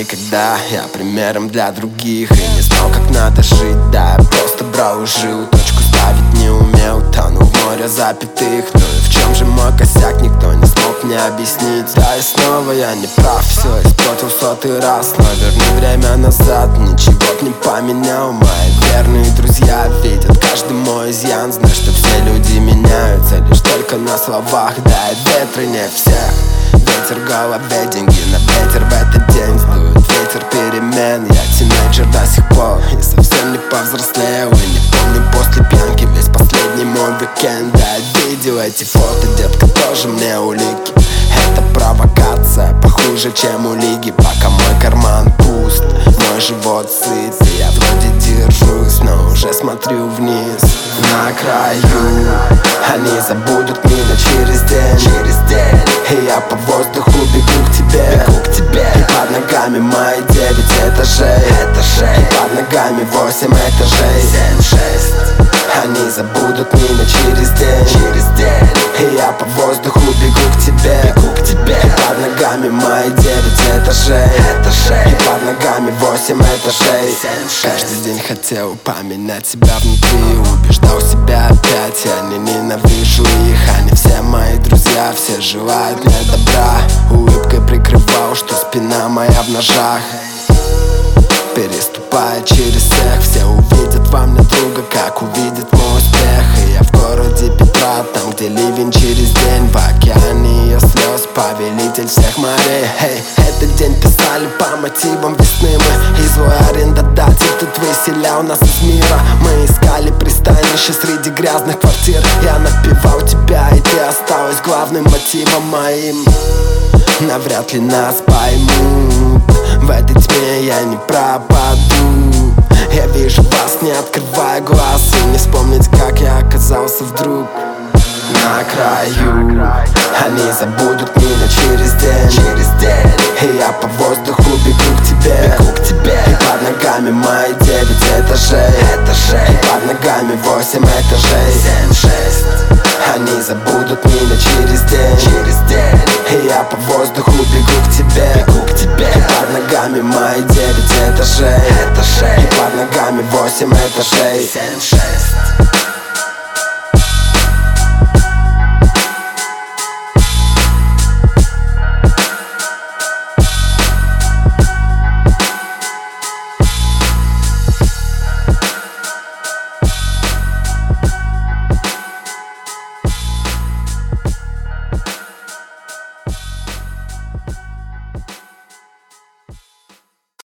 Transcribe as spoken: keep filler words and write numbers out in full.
когда я примером для других и не знал, как надо жить. Да, я просто брал и жил, точку ставить не умел, тонул в море запятых. Ну и в чем же мой косяк, никто не смог мне объяснить. Да, и снова я не прав, все испортил сотый раз. Но верни время назад, ничего б не поменял. Мои верные друзья видят каждый мой изъян, знают, что все люди меняются лишь только на словах. Да, и ветры не всех. Ветер в голове, деньги на ветер в этот день. Сдует ветер перемен, я тинейджер до сих пор и совсем не повзрослел. И не помню после пьянки весь последний мой уикенд. Да, я видел эти фото, детка, тоже мне улики. Это провокация, похуже, чем у лиги. Пока мой карман пуст, мой живот сыт, и я вроде держусь, но уже смотрю вниз. На краю они забудут меня через день, через день. И я по воздуху бегу к тебе, бегу к тебе. И под ногами мои девять этажей, этажей. И под ногами восемь этажей, семь, шесть. Они забудут меня через день, через день. И я по воздуху бегу к тебе, бегу к тебе. И под ногами мои девять этажей, этажей. И под ногами восемь этажей, семь, шесть. Каждый день хотел поменять себя внутри, убеждал себя опять, я не ненавижу их. Они все мои друзья, все желают мне добра. Улыбкой прикрывал, что спина моя в ножах. Переступая через всех, все увидят во мне друга, как увидят мой успех. И я в городе Петра, там, где ливень через день. В океане ее слез, повелитель всех морей. Эй, этот день писали по мотивам весны мы. И злой арендодатель тут выселял нас из мира. Мы искали пристанище среди грязных квартир. Я напевал тебя, и ты осталась главным мотивом моим. Навряд ли нас поймут, в этой тьме я не пропаду. Я вижу вас, не открывая глаз, и не вспомнить, как я оказался вдруг на краю. Они забудут меня через день, через день. И я по воздуху бегу к тебе, бегу к тебе. И под ногами мои девять этажей, этажей. И под ногами восемь этажей, семь, шесть. Они забудут меня через день, через день. И я по воздуху бегу к тебе, бегу к тебе. И под ногами мои девять этажей, этажей. И под ногами восемь этажей, семь, шесть.